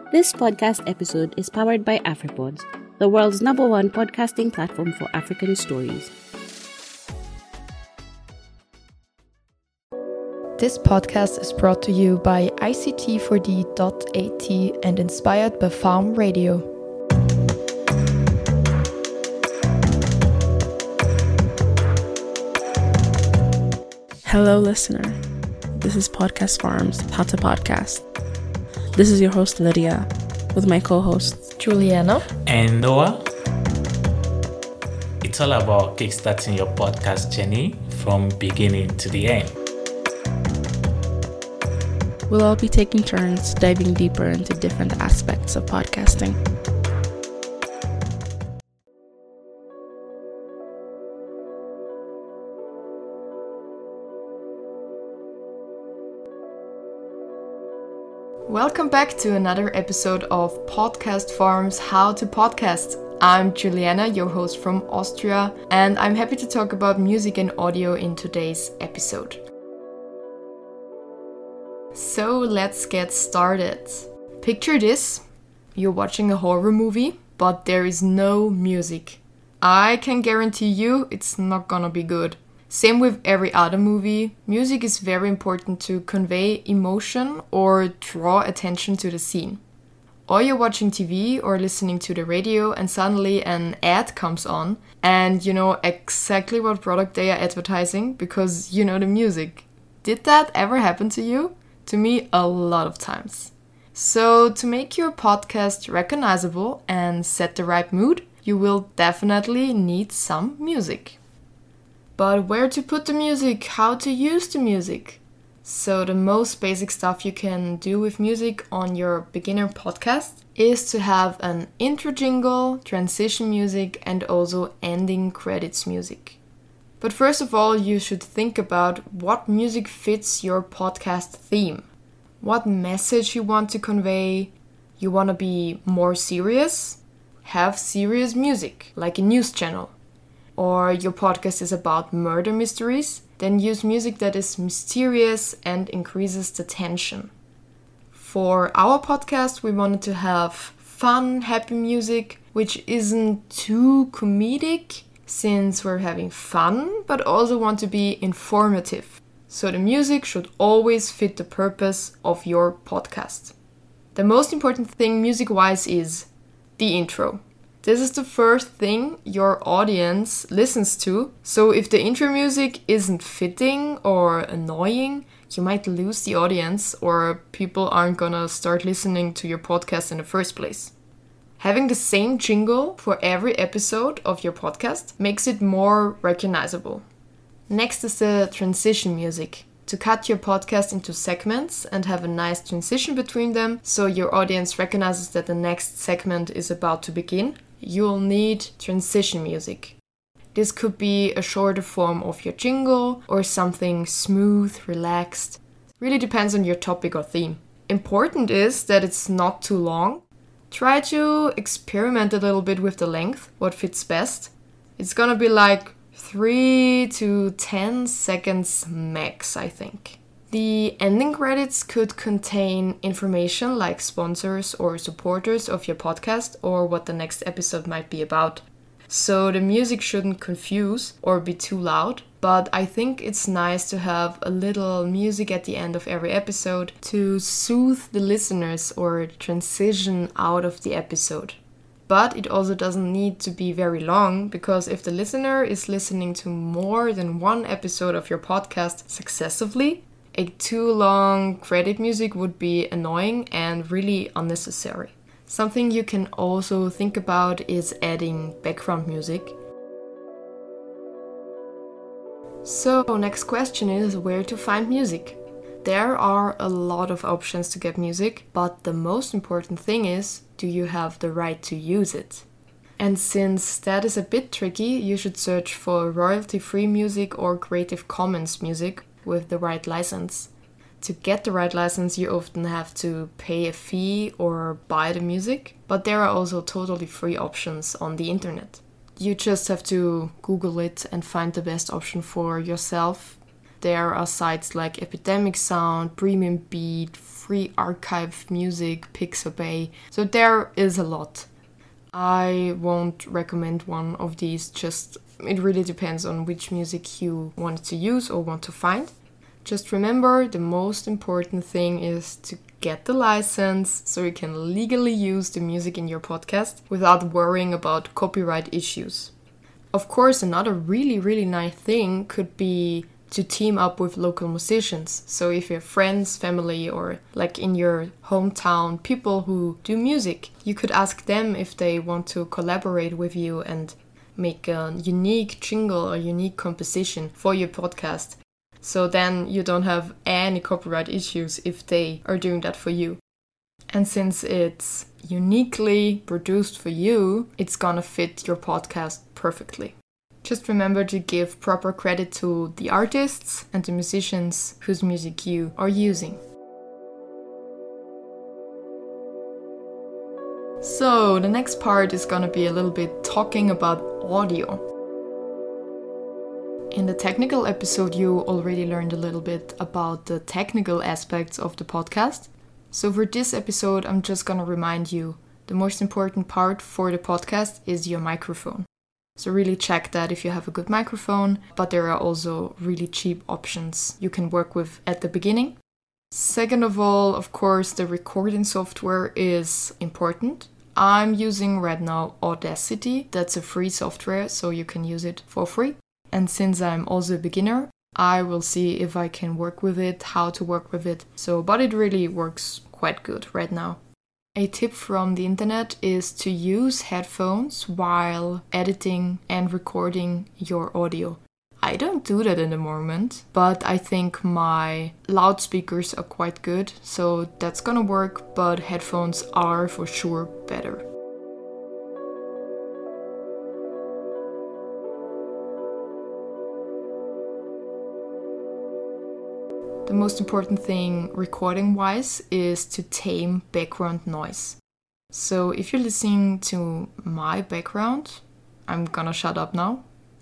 This podcast episode is powered by AfriPods, the world's #1 podcasting platform for African stories. This podcast is brought to you by ICT4D.at and inspired by Farm Radio. Hello, listener. This is Podcast Farm's How to Podcast. This is your host, Lydia, with my co-hosts, Juliana and Noah. It's all about kickstarting your podcast journey from beginning to the end. We'll all be taking turns diving deeper into different aspects of podcasting. Welcome back to another episode of Podcast Farm's How to Podcast. I'm Juliana, your host from Austria, and I'm happy to talk about music and audio in today's episode. So let's get started. Picture this: you're watching a horror movie, but there is no music. I can guarantee you it's not gonna be good. Same with every other movie. Music is very important to convey emotion or draw attention to the scene. Or you're watching TV or listening to the radio and suddenly an ad comes on and you know exactly what product they are advertising because you know the music. Did that ever happen to you? To me, a lot of times. So to make your podcast recognizable and set the right mood, you will definitely need some music. But where to put the music, how to use the music. So the most basic stuff you can do with music on your beginner podcast is to have an intro jingle, transition music, and also ending credits music. But first of all, you should think about what music fits your podcast theme. What message you want to convey. You want to be more serious? Have serious music, like a news channel. Or your podcast is about murder mysteries, then use music that is mysterious and increases the tension. For our podcast, we wanted to have fun, happy music, which isn't too comedic, since we're having fun, but also want to be informative. So the music should always fit the purpose of your podcast. The most important thing music-wise is the intro. This is the first thing your audience listens to, so if the intro music isn't fitting or annoying, you might lose the audience or people aren't gonna start listening to your podcast in the first place. Having the same jingle for every episode of your podcast makes it more recognizable. Next is the transition music. To cut your podcast into segments and have a nice transition between them so your audience recognizes that the next segment is about to begin, you'll need transition music. This could be a shorter form of your jingle or something smooth, relaxed. Really depends on your topic or theme. Important is that it's not too long. Try to experiment a little bit with the length, what fits best. It's gonna be like 3 to 10 seconds max, I think. The ending credits could contain information like sponsors or supporters of your podcast or what the next episode might be about. So the music shouldn't confuse or be too loud, but I think it's nice to have a little music at the end of every episode to soothe the listeners or transition out of the episode. But it also doesn't need to be very long, because if the listener is listening to more than one episode of your podcast successively, a too long credit music would be annoying and really unnecessary. Something you can also think about is adding background music. So, next question is where to find music. There are a lot of options to get music, but the most important thing is, do you have the right to use it? And since that is a bit tricky, you should search for royalty-free music or Creative Commons music with the right license. To get the right license, you often have to pay a fee or buy the music, but there are also totally free options on the internet. You just have to Google it and find the best option for yourself. There are sites like Epidemic Sound, Premium Beat, Free Archive Music, Pixabay. So there is a lot. I won't recommend one of these, just it really depends on which music you want to use or want to find. Just remember, the most important thing is to get the license so you can legally use the music in your podcast without worrying about copyright issues. Of course, another really nice thing could be to team up with local musicians. So if you have friends, family, or like in your hometown, people who do music, you could ask them if they want to collaborate with you and make a unique jingle or unique composition for your podcast. So then you don't have any copyright issues if they are doing that for you. And since it's uniquely produced for you, it's gonna fit your podcast perfectly. Just remember to give proper credit to the artists and the musicians whose music you are using. So the next part is gonna be a little bit talking about audio. In the technical episode, you already learned a little bit about the technical aspects of the podcast. So for this episode, I'm just gonna remind you, the most important part for the podcast is your microphone. So really check that if you have a good microphone, but there are also really cheap options you can work with at the beginning. Second of all, of course, the recording software is important. I'm using right now Audacity. That's a free software, so you can use it for free. And since I'm also a beginner, I will see if I can work with it, how to work with it. But it really works quite good right now. A tip from the internet is to use headphones while editing and recording your audio. I don't do that in the moment, but I think my loudspeakers are quite good, so that's gonna work, but headphones are for sure better. The most important thing recording-wise is to tame background noise. So if you're listening to my background, I'm gonna shut up now.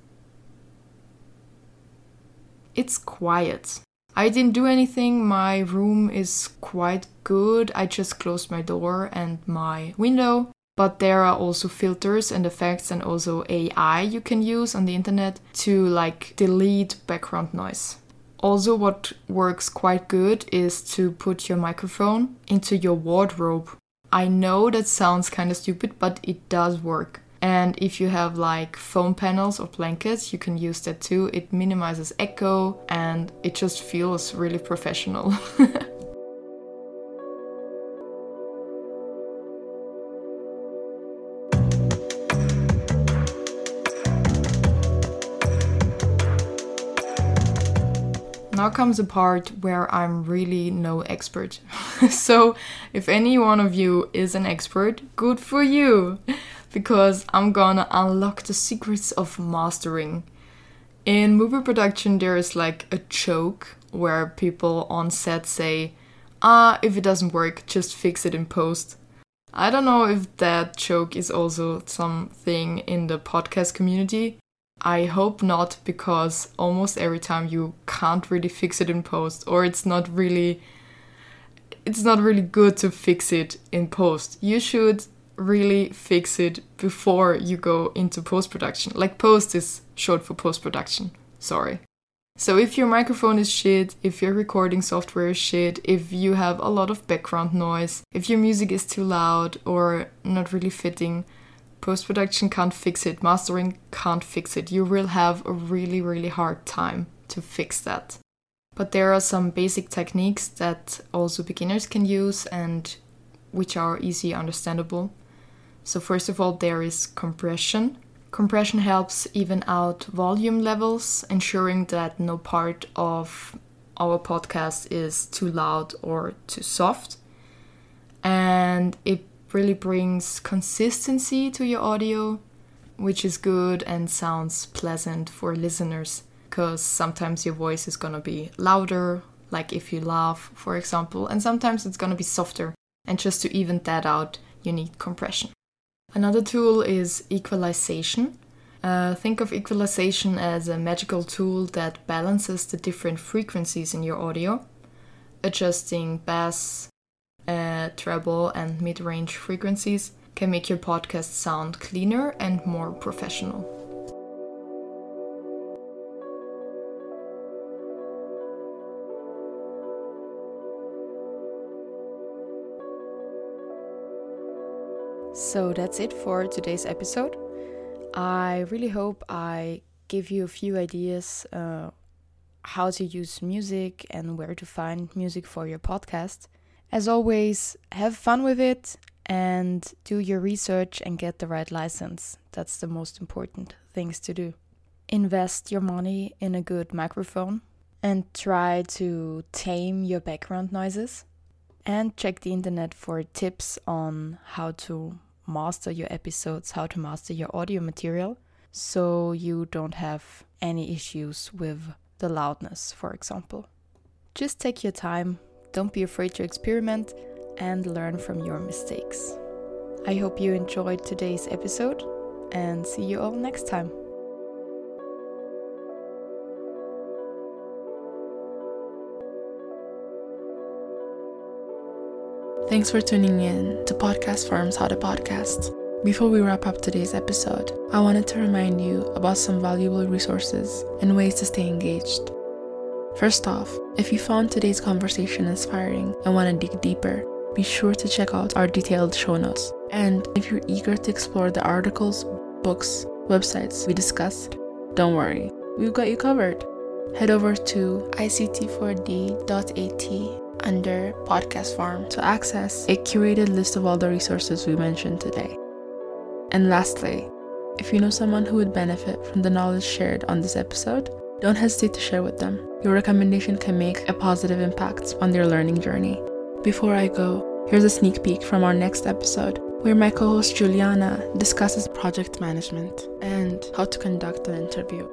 It's quiet. I didn't do anything, my room is quite good. I just closed my door and my window. But there are also filters and effects and also AI you can use on the internet to delete background noise. Also, what works quite good is to put your microphone into your wardrobe. I know that sounds kind of stupid, but it does work. And if you have foam panels or blankets, you can use that too. It minimizes echo and it just feels really professional. Now comes a part where I'm really no expert. So if any one of you is an expert, good for you! Because I'm gonna unlock the secrets of mastering. In movie production there is a joke where people on set say, if it doesn't work, just fix it in post. I don't know if that joke is also something in the podcast community. I hope not, because almost every time you can't really fix it in post, or it's not really good to fix it in post. You should really fix it before you go into post-production. Post is short for post-production. Sorry. So if your microphone is shit, if your recording software is shit, if you have a lot of background noise, if your music is too loud or not really fitting, post-production can't fix it, mastering can't fix it. You will have a really hard time to fix that. But there are some basic techniques that also beginners can use and which are easy understandable. So first of all, there is compression. Compression helps even out volume levels, ensuring that no part of our podcast is too loud or too soft. And it really brings consistency to your audio, which is good and sounds pleasant for listeners, because sometimes your voice is gonna be louder, like if you laugh, for example, and sometimes it's gonna be softer. And just to even that out, you need compression. Another tool is equalization. Think of equalization as a magical tool that balances the different frequencies in your audio, adjusting bass, treble, and mid-range frequencies can make your podcast sound cleaner and more professional. So that's it for today's episode. I really hope I give you a few ideas how to use music and where to find music for your podcast. As always, have fun with it and do your research and get the right license. That's the most important things to do. Invest your money in a good microphone and try to tame your background noises. And check the internet for tips on how to master your episodes, how to master your audio material, so you don't have any issues with the loudness, for example. Just take your time, don't be afraid to experiment, and learn from your mistakes. I hope you enjoyed today's episode, and see you all next time. Thanks for tuning in to Podcast Farms How to Podcast. Before we wrap up today's episode, I wanted to remind you about some valuable resources and ways to stay engaged. First off, if you found today's conversation inspiring and want to dig deeper, be sure to check out our detailed show notes. And if you're eager to explore the articles, books, websites we discussed, don't worry, we've got you covered. Head over to ict4d.at under Podcast Farm to access a curated list of all the resources we mentioned today. And lastly, if you know someone who would benefit from the knowledge shared on this episode, don't hesitate to share with them. Your recommendation can make a positive impact on their learning journey. Before I go, here's a sneak peek from our next episode, where my co-host Juliana discusses project management and how to conduct an interview.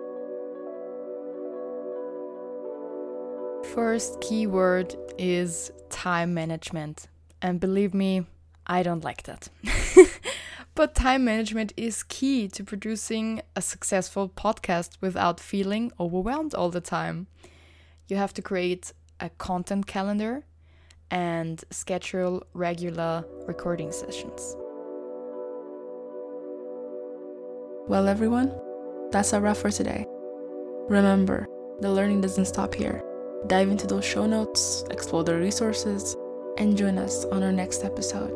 First keyword is time management. And believe me, I don't like that. But time management is key to producing a successful podcast without feeling overwhelmed all the time. You have to create a content calendar and schedule regular recording sessions. Well, everyone, that's a wrap for today. Remember, the learning doesn't stop here. Dive into those show notes, explore the resources, and join us on our next episode.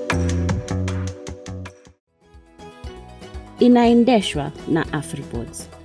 Inaendeshwa na Afripods.